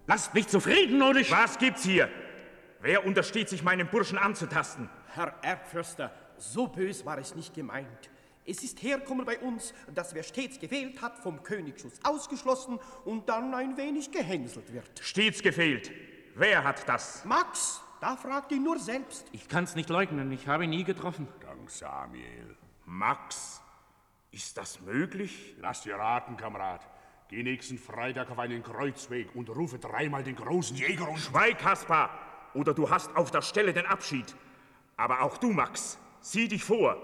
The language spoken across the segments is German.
Lasst mich zufrieden, oder ich... Was gibt's hier? Wer untersteht sich, meinen Burschen anzutasten? Herr Erbförster, so bös war es nicht gemeint. Es ist Herkommen bei uns, dass wer stets gefehlt hat, vom Königsschuss ausgeschlossen und dann ein wenig gehänselt wird. Stets gefehlt. Wer hat das? Max, da fragt ihn nur selbst. Ich kann's nicht leugnen, ich habe ihn nie getroffen. Dank Samuel. Max? Ist das möglich? Lass dir raten, Kamerad. Geh nächsten Freitag auf einen Kreuzweg und rufe dreimal den großen Jäger und... Schweig, Kaspar, oder du hast auf der Stelle den Abschied. Aber auch du, Max, sieh dich vor.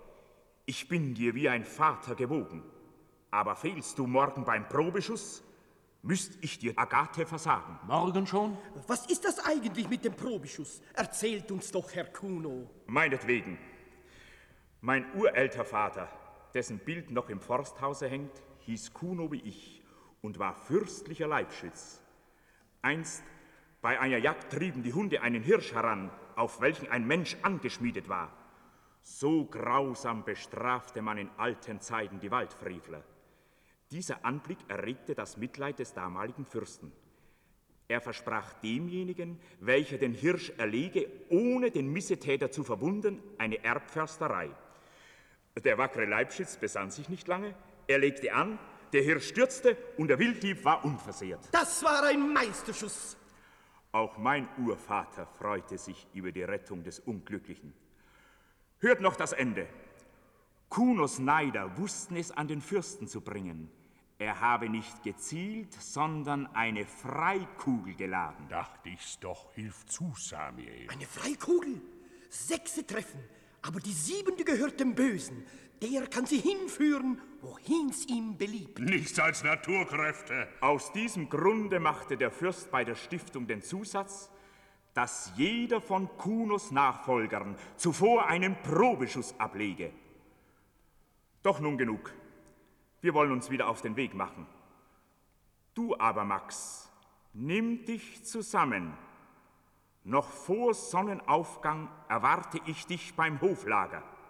Ich bin dir wie ein Vater gewogen. Aber fehlst du morgen beim Probeschuss, müsst ich dir Agathe versagen. Morgen schon? Was ist das eigentlich mit dem Probeschuss? Erzählt uns doch, Herr Kuno. Meinetwegen. Mein urälter Vater, dessen Bild noch im Forsthause hängt, hieß Kuno wie ich und war fürstlicher Leibschütz. Einst bei einer Jagd trieben die Hunde einen Hirsch heran, auf welchen ein Mensch angeschmiedet war. So grausam bestrafte man in alten Zeiten die Waldfrevler. Dieser Anblick erregte das Mitleid des damaligen Fürsten. Er versprach demjenigen, welcher den Hirsch erlege, ohne den Missetäter zu verwunden, eine Erbförsterei. Der wackere Leibschütz besann sich nicht lange, er legte an, der Hirsch stürzte und der Wilddieb war unversehrt. Das war ein Meisterschuss. Auch mein Urvater freute sich über die Rettung des Unglücklichen. Hört noch das Ende. Kunos Neider wussten es an den Fürsten zu bringen. Er habe nicht gezielt, sondern eine Freikugel geladen. Dacht ich's doch, hilf zu, Samuel. Eine Freikugel? 6 treffen, aber die 7. gehört dem Bösen. Der kann sie hinführen, wohin's ihm beliebt. Nichts als Naturkräfte. Aus diesem Grunde machte der Fürst bei der Stiftung den Zusatz, dass jeder von Kunos Nachfolgern zuvor einen Probeschuss ablege. Doch nun genug. Wir wollen uns wieder auf den Weg machen. Du aber, Max, nimm dich zusammen. Noch vor Sonnenaufgang erwarte ich dich beim Hoflager.